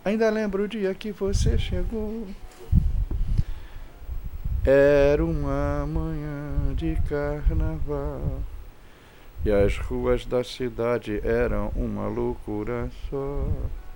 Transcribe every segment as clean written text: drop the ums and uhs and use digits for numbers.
Ainda lembro o dia que você chegou. Era uma manhã de carnaval e as ruas da cidade eram uma loucura só.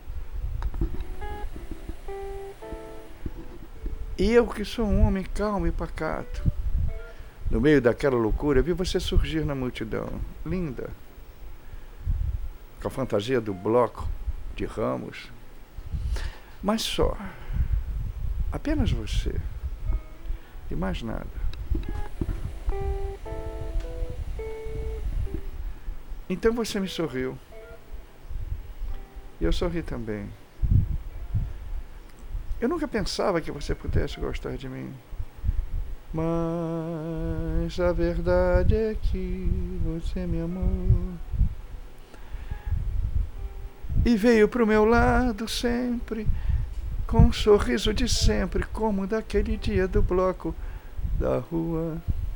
E eu, que sou um homem calmo e pacato, no meio daquela loucura, vi você surgir na multidão, linda, com a fantasia do bloco de ramos, mas só, apenas você, e mais nada. Então você me sorriu, e eu sorri também. Eu nunca pensava que você pudesse gostar de mim, mas a verdade é que você me amou e veio pro meu lado sempre, com um sorriso de sempre, como daquele dia do bloco da rua.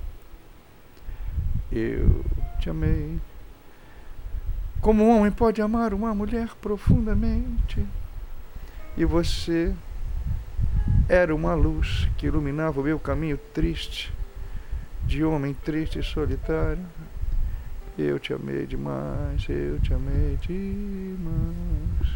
Eu te amei, como um homem pode amar uma mulher profundamente, e você era uma luz que iluminava o meu caminho triste, de homem triste e solitário. Eu te amei demais, eu te amei demais.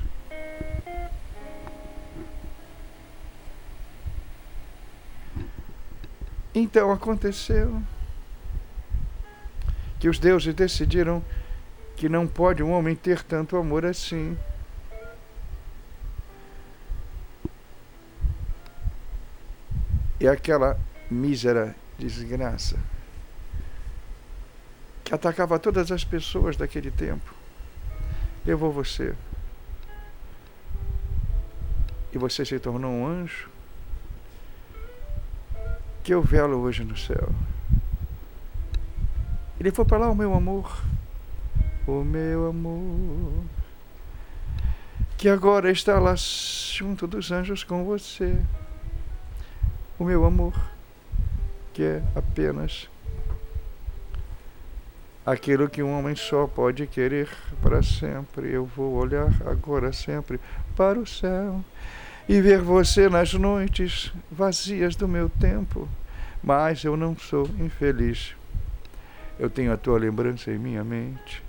Então aconteceu que os deuses decidiram que não pode um homem ter tanto amor assim. E aquela mísera desgraça que atacava todas as pessoas daquele tempo levou você. E você se tornou um anjo que eu velo hoje no céu. Ele foi para lá, o meu amor, que agora está lá junto dos anjos com você. O meu amor, que é apenas aquilo que um homem só pode querer para sempre. Eu vou olhar agora sempre para o céu e ver você nas noites vazias do meu tempo. Mas eu não sou infeliz. Eu tenho a tua lembrança em minha mente.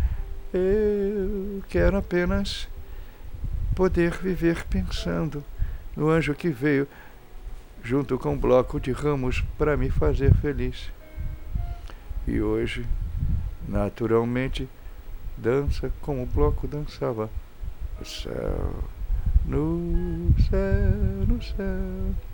Eu quero apenas poder viver pensando no anjo que veio junto com um bloco de ramos para me fazer feliz. E hoje, naturalmente, dança como o bloco dançava no céu, no céu, no céu.